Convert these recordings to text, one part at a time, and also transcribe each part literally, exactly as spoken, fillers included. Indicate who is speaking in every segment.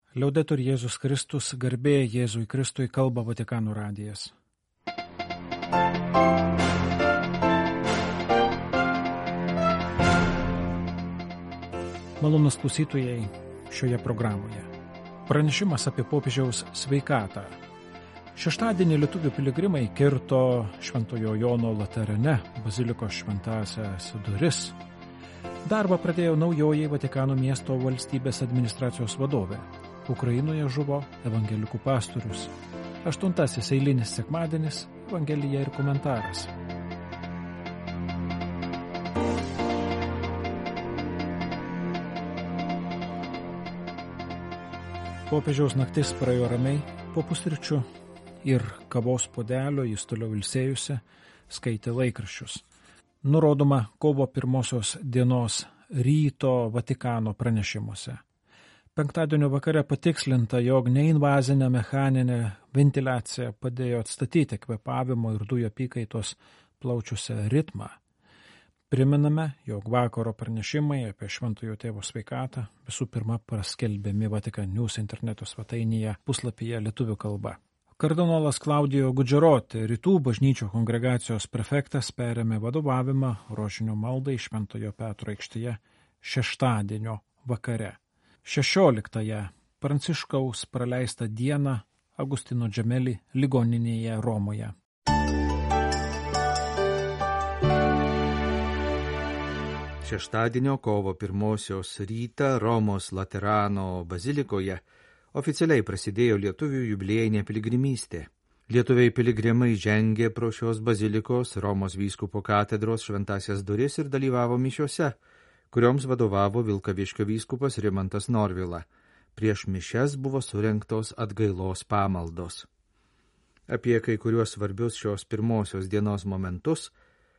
Speaker 1: Liaudetur Jėzus Kristus, garbė Jėzui Kristui, kalba Vatikano radijas. Malonūs klausytojai šioje programoje. Pranešimas apie popiežiaus sveikatą. Šeštadienį lietuvių piligrimai kirto Šventojo Jono Laterane bazilikos šventąsias duris. Darbą pradėjo naujoji Vatikano miesto valstybės administracijos vadovė. Ukrainoje žuvo evangelikų pastorius. Aštuntasis eilinis sekmadienis, evangelija ir komentaras. Popiežiaus naktis praėjo ramiai, po pusryčių ir kavos puodelio jis toliau ilsėjusi, skaitė laikraščius. Nurodoma kovo pirmosios dienos ryto Vatikano pranešimuose. Penktadienio vakare patikslinta, jog neinvazinė mechaninė ventiliacija padėjo atstatyti kvėpavimo ir dujų apykaitos plaučiuose ritmą. Priminame, jog vakaro pranešimai apie Šventojo Tėvo sveikatą visų pirma paskelbiami Vatikan News interneto svetainėje puslapyje lietuvių kalba. Kardinolas Klaudijo Gudžeroti, rytų bažnyčių kongregacijos prefektas, perėmė vadovavimą rožinio maldai Šventojo Petro aikštėje šeštadienio vakare. šešioliktąją Pranciškaus praleistą dieną Agustino Džemeli ligoninėje Romoje.
Speaker 2: Šeštadienio kovo pirmosios rytą Romos Laterano bazilikoje oficialiai prasidėjo lietuvių jubiliejinė piligrimystė. Lietuviai piligrimai žengė pro šios bazilikos Romos vyskupo katedros šventąsias duris ir dalyvavo mišiose, kurioms vadovavo Vilkaviškio vyskupas Rimantas Norvila. Prieš mišias buvo surengtos atgailos pamaldos. Apie kai kuriuos svarbius šios pirmosios dienos momentus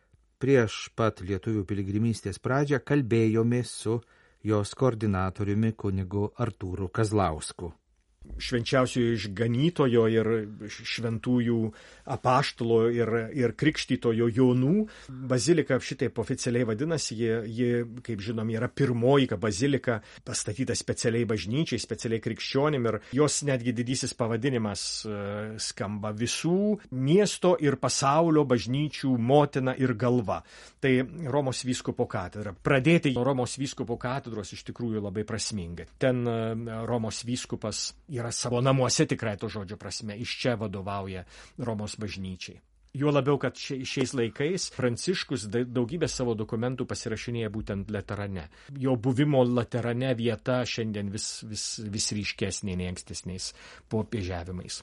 Speaker 2: prieš pat lietuvių piligrimystės pradžią kalbėjomės su jos koordinatoriumi kunigu Artūru Kazlausku.
Speaker 3: Švenčiausiojo išganytojo ir šventųjų apaštalo ir, ir krikštytojo Jonų bazilika šitaip oficialiai vadinasi. Ji, ji, kaip žinom, yra pirmoji bazilika pastatyta specialiai bažnyčiai, specialiai krikščionim ir jos netgi didysis pavadinimas skamba visų miesto ir pasaulio bažnyčių motina ir galva. Tai Romos vyskupo katedra. Pradėti Romos vyskupo katedros iš tikrųjų labai prasmingai. Ten Romos vyskupas yra savo namuose tikrai to žodžio prasme, iš čia vadovauja Romos bažnyčiai. Juo labiau, kad šiais laikais Pranciškus daugybę savo dokumentų pasirašinėja būtent Laterane. Jo buvimo Laterane vieta šiandien vis, vis, vis ryškesnė nei ankstesniais popiežiavimais.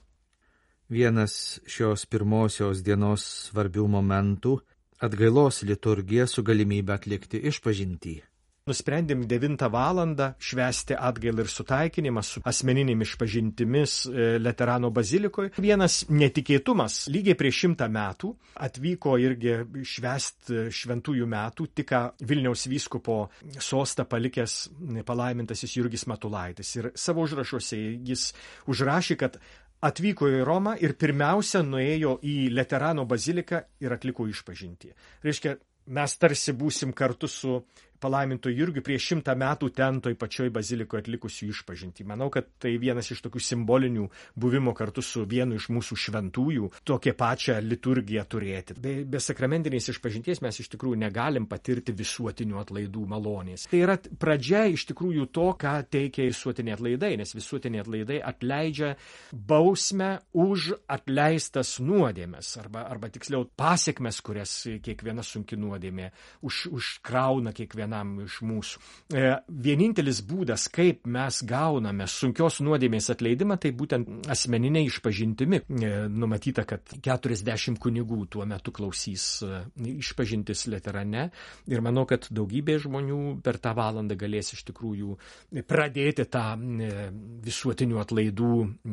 Speaker 2: Vienas šios pirmosios dienos svarbių momentų – atgailos liturgija su galimybė atlikti išpažintį.
Speaker 3: Nusprendėm devintą valandą švęsti atgailą ir sutaikinimą su asmeninėmis išpažintimis Laterano bazilikoje. Vienas netikėtumas, lygiai prieš šimtą metų atvyko irgi švęsti šventųjų metų tik Vilniaus vyskupo sostą palikęs palaimintasis Jurgis Matulaitis. Ir savo užrašuose jis užrašė, kad atvyko į Romą ir pirmiausia nuėjo į Laterano baziliką ir atliko išpažintį. Reiškia, mes tarsi būsim kartu su palaiminto Jurgiu prieš šimtą metų ten toj pačioj bazilikoje atlikusių išpažintį. Manau, kad tai vienas iš tokių simbolinių buvimo kartu su vienu iš mūsų šventųjų tokią pačią liturgiją turėti. Be, be sakramentinės išpažinties mes iš tikrųjų negalim patirti visuotinių atlaidų malonės. Tai yra pradžia iš tikrųjų to, ką teikia visuotiniai atlaidai, nes visuotiniai atlaidai atleidžia bausmę už atleistas nuodėmes, arba, arba tiksliau pasiekmes, kurias kiekviena sunki nuodėmė už, užkrauna kiekviena iš mūsų. Vienintelis būdas, kaip mes gauname sunkios nuodėmės atleidimą, tai būtent asmeninė išpažintimi. Numatyta, kad keturiasdešimt kunigų tuo metu klausys išpažintis Laterane ir manau, kad daugybė žmonių per tą valandą galės iš tikrųjų pradėti tą visuotinių atlaidų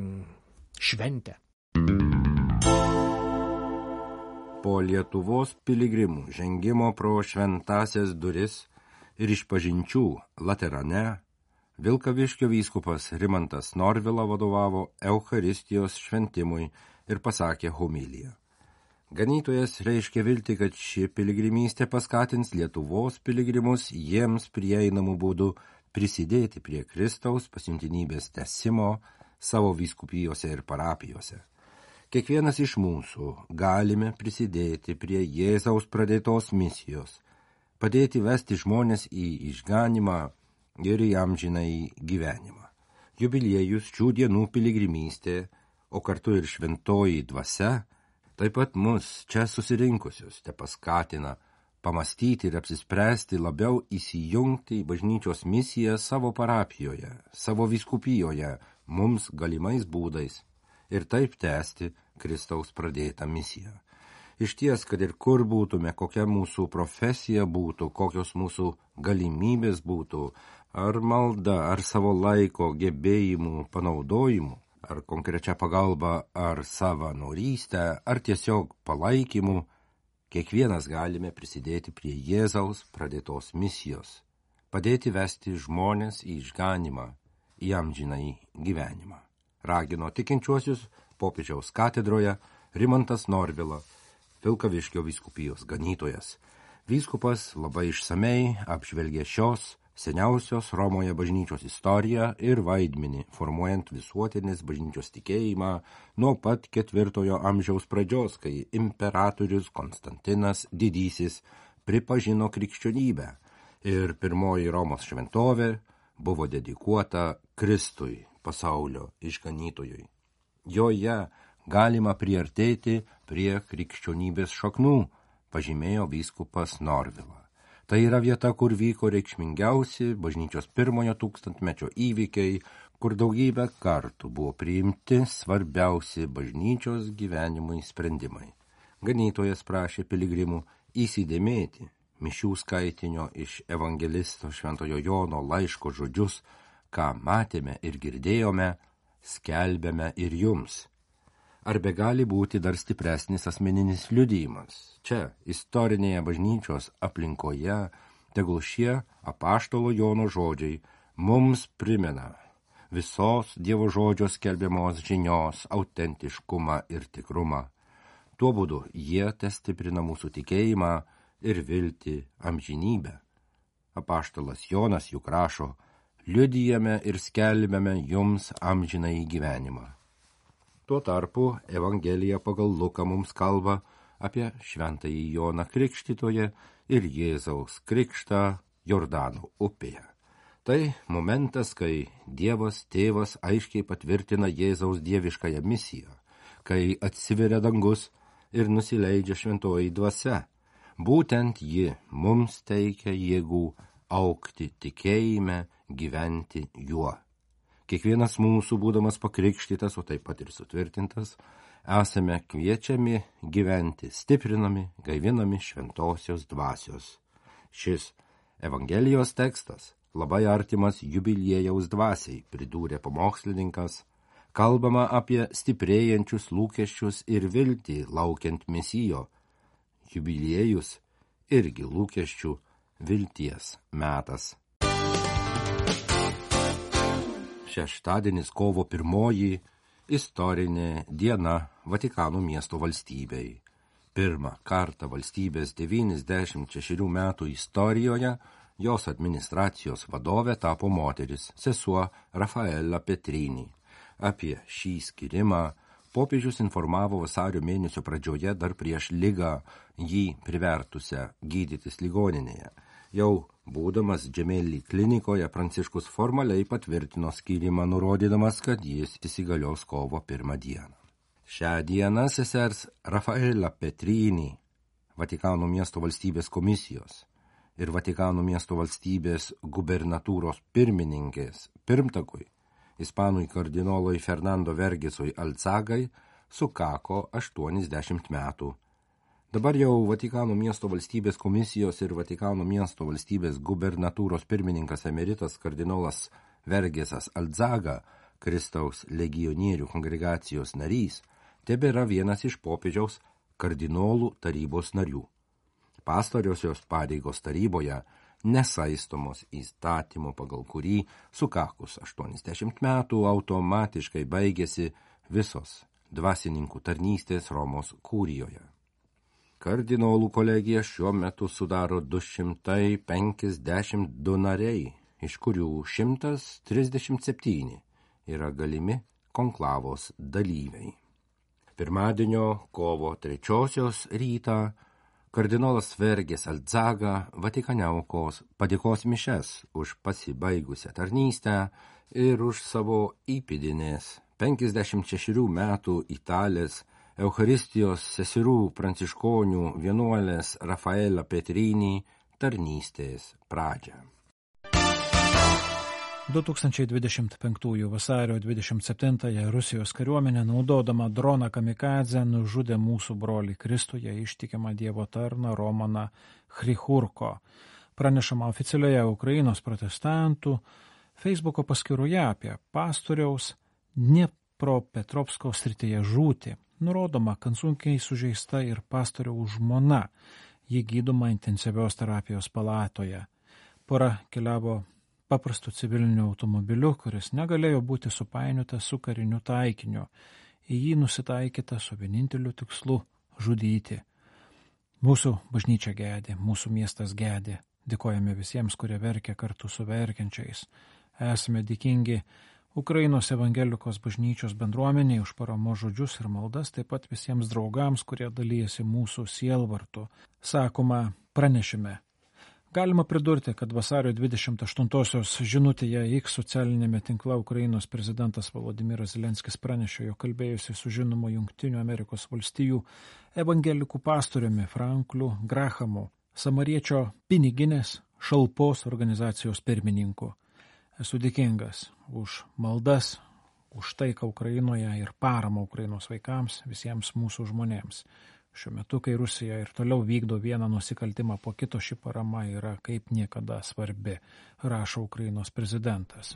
Speaker 3: šventę.
Speaker 4: Po Lietuvos piligrimų žengimo pro šventąsias duris ir išpažinčių Laterane, Vilkaviškio vyskupas Rimantas Norvila vadovavo Eucharistijos šventimui ir pasakė homiliją. Ganytojas reiškia viltį, kad ši piligrimystė paskatins Lietuvos piligrimus jiems prieinamų būdų prisidėti prie Kristaus pasiuntinybės tęsimo savo vyskupijose ir parapijose. Kiekvienas iš mūsų galime prisidėti prie Jėzaus pradėtos misijos, padėti vesti žmonės į išganimą ir į amžinąjį gyvenimą. Jubiliejus, šių dienų piligrimystė, o kartu ir šventoji dvasia, taip pat mus čia susirinkusius te paskatina pamastyti ir apsispręsti labiau įsijungti į bažnyčios misiją savo parapijoje, savo vyskupijoje, mums galimais būdais ir taip tęsti Kristaus pradėtą misiją. Iš ties, kad ir kur būtume, kokia mūsų profesija būtų, kokios mūsų galimybės būtų, ar malda, ar savo laiko gebėjimų panaudojimu, ar konkrečia pagalba, ar savanorystę, ar tiesiog palaikymu, kiekvienas galime prisidėti prie Jėzaus pradėtos misijos, padėti vesti žmonės į išganimą, į amžinąjį gyvenimą. Ragino tikinčiuosius popiežiaus katedroje Rimantas Norvila, Vilkaviškio vyskupijos ganytojas. Vyskupas labai išsamei apžvelgė šios seniausios Romoje bažnyčios istoriją ir vaidmenį, formuojant visuotinės bažnyčios tikėjimą nuo pat ketvirtojo amžiaus pradžios, kai imperatorius Konstantinas Didysis pripažino krikščionybę ir pirmoji Romos šventovė buvo dedikuota Kristui, pasaulio išganytojui. Joje galima priartėti prie krikščionybės šaknų, pažymėjo vyskupas Norvila. Tai yra vieta, kur vyko reikšmingiausi bažnyčios pirmojo tūkstantmečio įvykiai, kur daugybę kartų buvo priimti svarbiausi bažnyčios gyvenimui sprendimai. Ganytojas prašė piligrimų įsidėmėti mišių skaitinio iš evangelisto Šventojo Jono laiško žodžius, ką matėme ir girdėjome, skelbėme ir jums. Ar be gali būti dar stipresnis asmeninis liudijimas? Čia, istorinėje bažnyčios aplinkoje, tegul šie apaštalo Jono žodžiai mums primena visos Dievo žodžio skelbiamos žinios autentiškumą ir tikrumą. Tuo būdu jie testiprina mūsų tikėjimą ir viltį amžinybę. Apaštalas Jonas juk rašo, liudijame ir skelbiame jums amžinąjį gyvenimą. Tuo tarpu Evangelija pagal Luką mums kalba apie šventąjį Joną Krikštytoją ir Jėzaus krikštą Jordano upėje. Tai momentas, kai Dievas tėvas aiškiai patvirtina Jėzaus dieviškąją misiją, kai atsiveria dangus ir nusileidžia šventoji dvasia. Būtent ji mums teikia jėgų augti tikėjime, gyventi juo. Kiekvienas mūsų, būdamas pakrikštytas, o taip pat ir sutvirtintas, esame kviečiami gyventi, stiprinami, gaivinami šventosios dvasios. Šis Evangelijos tekstas labai artimas jubiliejaus dvasiai, pridūrė pamokslininkas, kalbama apie stiprėjančius lūkesčius ir viltį laukiant mesijo. Jubiliejus irgi lūkesčių vilties metas. Šeštadienis kovo pirmoji istorinė diena Vatikano miesto valstybei. Pirmą kartą valstybės devyniasdešimt šešerių metų istorijoje jos administracijos vadovė tapo moteris, sesuo Rafaela Petrini. Apie šį skirimą popiežius informavo vasario mėnesio pradžioje dar prieš ligą jį privertusią gydytis ligoninėje. Jau būdamas Džemeli klinikoje, Pranciškus formaliai patvirtino skyrimą, nurodydamas, kad jis įsigalios kovo pirmą dieną. Šią dieną sesers Rafaela Petrini, Vatikano miesto valstybės komisijos ir Vatikano miesto valstybės gubernatūros pirmininkės pirmtakui, ispanui kardinolui Fernando Vergesui Alzagai, sukako aštuoniasdešimt metų. Dabar jau Vatikano miesto valstybės komisijos ir Vatikano miesto valstybės gubernatūros pirmininkas emeritas kardinolas Vergesas Alzaga, Kristaus legionierių kongregacijos narys, tebėra vienas iš popiežiaus kardinolų tarybos narių. Pastoriosios pareigos taryboje nesaistomos įstatymo, pagal kurį sukakus aštuoniasdešimt metų automatiškai baigėsi visos dvasininkų tarnystės Romos kūrijoje. Kardinolų kolegija šiuo metu sudaro du šimtai penkiasdešimt du nariai iš kurių šimtas trisdešimt septyni yra galimi konklavos dalyviai. Pirmadienio kovo trečiosios rytą kardinolas Vergės Aldzaga Vatikane aukos padėkos mišes už pasibaigusią tarnystę ir už savo įpėdinės penkiasdešimt šešerių metų italės Eucharistijos seserų pranciškonių vienuolės Rafaela Petrini tarnystės pradžią.
Speaker 1: du tūkstančiai dvidešimt penktųjų vasario dvidešimt septintąją Rusijos kariuomenė, naudodama droną kamikadzę, nužudė mūsų brolį Kristuje ištikimą Dievo tarną Romaną Chrichurko. Pranešama oficialioje Ukrainos protestantų Facebooko paskyroje apie pastoriaus Dniepropetrovsko srityje žūtį. Nurodoma, kad sunkiai sužeista ir pastoriaus žmona. Ji gydoma intensyvios terapijos palatoje. Pora keliavo paprastu civiliniu automobiliu, kuris negalėjo būti supainiotas su kariniu taikiniu. Į jį nusitaikyta su vieninteliu tikslu – žudyti. Mūsų bažnyčia gedi, mūsų miestas gedi. Dėkojame visiems, kurie verkia kartu su verkiančiais. Esame dėkingi Ukrainos evangelikos bažnyčios bendruomeniai už paramos žodžius ir maldas, taip pat visiems draugams, kurie dalyjasi mūsų sielvartu. Sakoma pranešime. Galima pridurti, kad vasario dvidešimt aštuntosios žinutėje X socialinėme tinkle Ukrainos prezidentas Volodymyras Zelenskis pranešė, jog kalbėjusi su žinomu Jungtinių Amerikos valstijų evangelikų pastoriumi Frankliu Grahamu, samariečio piniginės šalpos organizacijos pirmininku. Esu dėkingas už maldas, už taiką Ukrainoje ir paramą Ukrainos vaikams, visiems mūsų žmonėms. Šiuo metu, kai Rusija ir toliau vykdo vieną nusikaltimą po kito, ši parama yra kaip niekada svarbi, rašo Ukrainos prezidentas.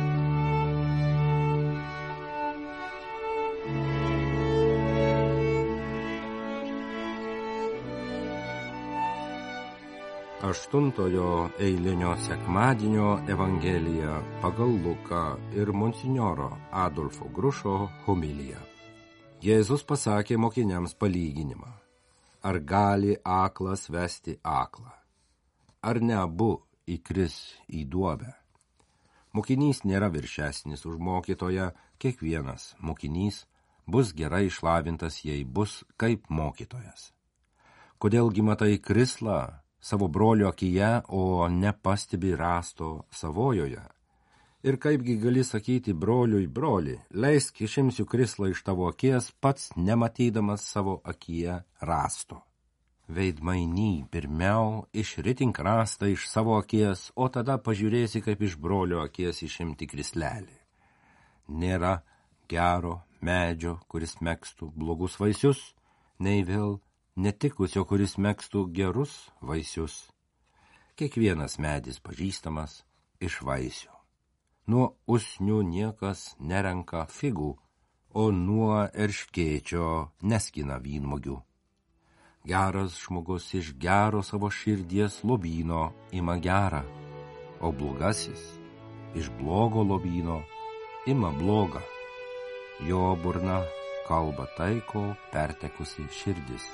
Speaker 4: Aštuntojo eilinio sekmadienio Evangelija pagal Luką ir monsinjoro Adolfo Grušo homiliją. Jėzus pasakė mokiniams palyginimą. Ar gali aklas vesti aklą? Ar ne abu įkris į duobę? Mokinys nėra viršesnis už mokytoją, kiekvienas mokinys bus gerai išlavintas, jei bus kaip mokytojas. Kodėlgi matai krislą savo brolio akyje, o nepastebi rasto savojoje? Ir kaipgi gali sakyti broliui broli, leisk išimsiu krislą iš tavo akies, pats nematydamas savo akyje rasto. Veidmainy, pirmiau išritink rastą iš savo akies, o tada pažiūrėsi, kaip iš brolio akies išimti krislelį. Nėra gero medžio, kuris megztų blogus vaisius, nei vėl netikusio, kuris megztų gerus vaisius. Kiekvienas medis pažįstamas iš vaisių. Nuo usnių niekas nerenka figų, o nuo erškėčio neskina vynmogių. Geras žmogus iš gero savo širdies lobyno ima gerą, o blogasis iš blogo lobyno ima blogą. Jo burna kalba tai, ko pertekusi širdis.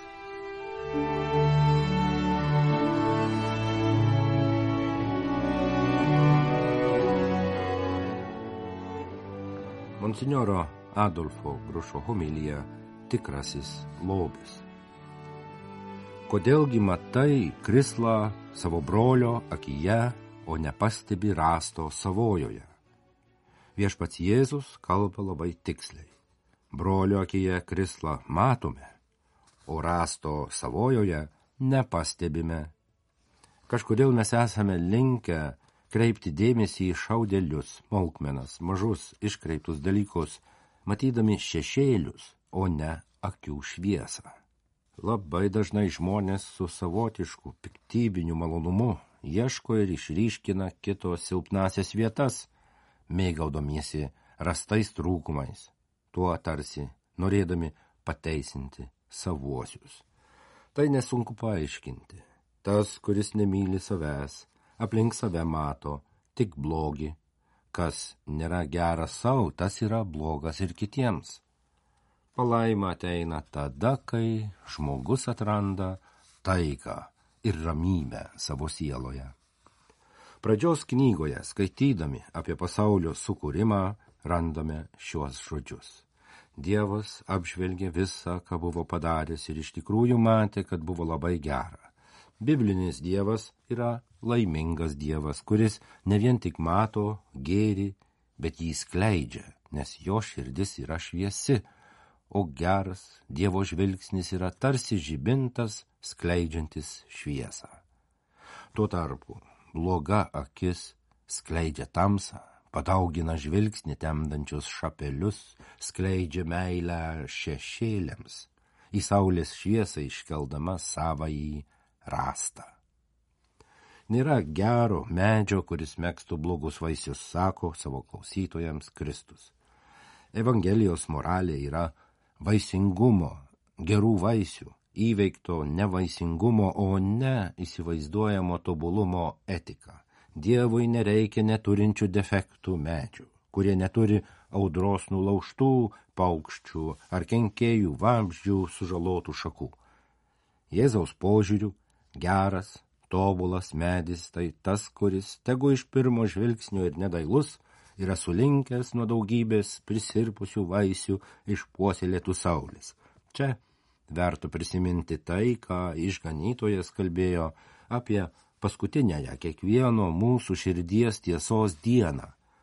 Speaker 4: Monsinjoro Adolfo Grušo homilija tikrasis lobis. Kodėlgi matai krislą savo brolio akyje, o nepastebi rasto savojoje? Viešpats Jėzus kalba labai tiksliai. Brolio akyje krislą matome, o rasto savojoje nepastebime. Kažkodėl mes esame linkę kreipti dėmesį į šaudelius, smulkmenas, mažus iškreiptus dalykus, matydami šešėlius, o ne akių šviesą. Labai dažnai žmonės su savotišku piktybiniu malonumu ieško ir išryškina kito silpnasias vietas, mėgaudomiesi rastais trūkumais, tuo tarsi norėdami pateisinti savuosius. Tai nesunku paaiškinti. Tas, kuris nemyli savęs, aplink save mato tik blogį. Kas nėra geras savo, tas yra blogas ir kitiems. Palaima ateina tada, kai žmogus atranda taiką ir ramybę savo sieloje. Pradžios knygoje, skaitydami apie pasaulio sukūrimą, randame šiuos žodžius. Dievas apžvelgė visą, ką buvo padaręs ir iš tikrųjų matė, kad buvo labai gera. Biblinis Dievas yra laimingas Dievas, kuris ne vien tik mato gėrį, bet jį skleidžia, nes jo širdis yra šviesi, o geras Dievo žvilgsnis yra tarsi žibintas skleidžiantis šviesą. Tuo tarpu bloga akis skleidžia tamsą, padaugina žvilgsnį temdančius šapelius, skleidžia meilę šešėliams, į saulės šviesą iškeldama savąjį rastą. Nėra gero medžio, kuris megztų blogus vaisius, sako savo klausytojams Kristus. Evangelijos moralė yra vaisingumo, gerų vaisių, įveikto nevaisingumo, o ne įsivaizduojamo tobulumo etika. Dievui nereikia neturinčių defektų medžių, kurie neturi audros nulaužtų paukščių ar kenkėjų vabzdžių sužalotų šakų. Jėzaus požiūriu geras, tobulas medis tai tas, kuris, tegu iš pirmo žvilgsnio ir nedailus, yra sulinkęs nuo daugybės prisirpusių vaisių išpuoselėtų saulės. Čia verta prisiminti tai, ką išganytojas kalbėjo apie paskutinėje kiekvieno mūsų širdies tiesos dieną.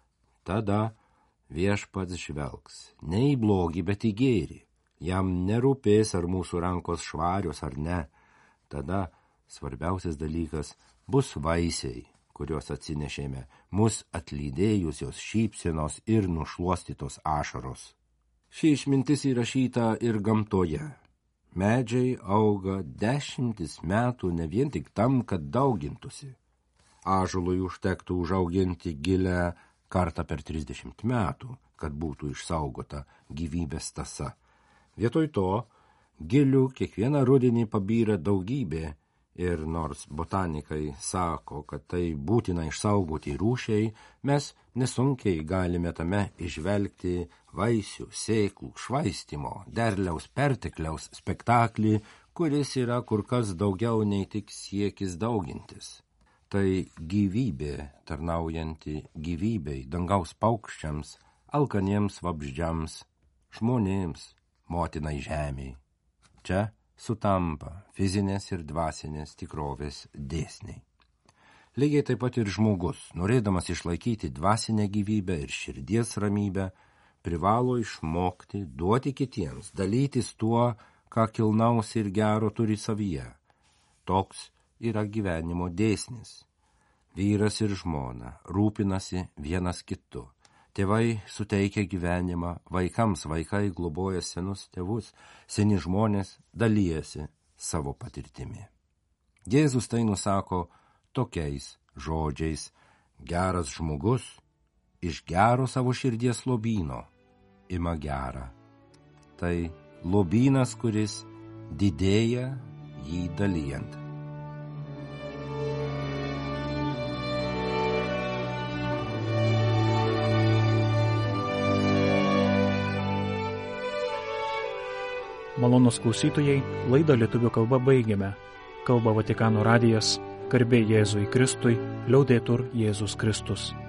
Speaker 4: Tada viešpats žvelgs ne į blogį, bet į gėrį. Jam nerūpės, ar mūsų rankos švarios ar ne. Tada svarbiausias dalykas bus vaisiai, kuriuos atsinešėme, mus atlydėjusios šypsenos ir nušluostytos ašaros. Ši išmintis įrašyta ir gamtoje. Medžiai auga dešimtis metų ne vien tik tam, kad daugintųsi. Ąžuolui užtektų užauginti gilę kartą per trisdešimt metų, kad būtų išsaugota gyvybės tąsa. Vietoj to gilių kiekvieną rudenį pabyra daugybė ir nors botanikai sako, kad tai būtina išsaugoti rūšiai, mes nesunkiai galime tame išvelgti vaisių, sėklų, švaistimo, derliaus pertekliaus spektaklį, kuris yra kur kas daugiau nei tik siekis daugintis. Tai gyvybė tarnaujanti gyvybei, dangaus paukščiams, alkaniems vabzdžiams, žmonėms, motinai žemei. Čia sutampa fizinės ir dvasinės tikrovės dėsniai. Lygiai taip pat ir žmogus, norėdamas išlaikyti dvasinę gyvybę ir širdies ramybę, privalo išmokti duoti kitiems, dalytis tuo, ką kilnaus ir gero turi savyje. Toks yra gyvenimo dėsnis. Vyras ir žmona rūpinasi vienas kitu. Tėvai suteikia gyvenimą vaikams, vaikai globoja senus tėvus, seni žmonės dalijasi savo patirtimi. Jėzus tai nusako tokiais žodžiais: geras žmogus iš gero savo širdies lobyno ima gerą. Tai lobynas, kuris didėja jį dalijant.
Speaker 1: Malonūs klausytojai, laidą lietuvių kalba baigiame. Kalba Vatikano radijas, garbė Jėzui Kristui, liaudetur Jėzus Kristus.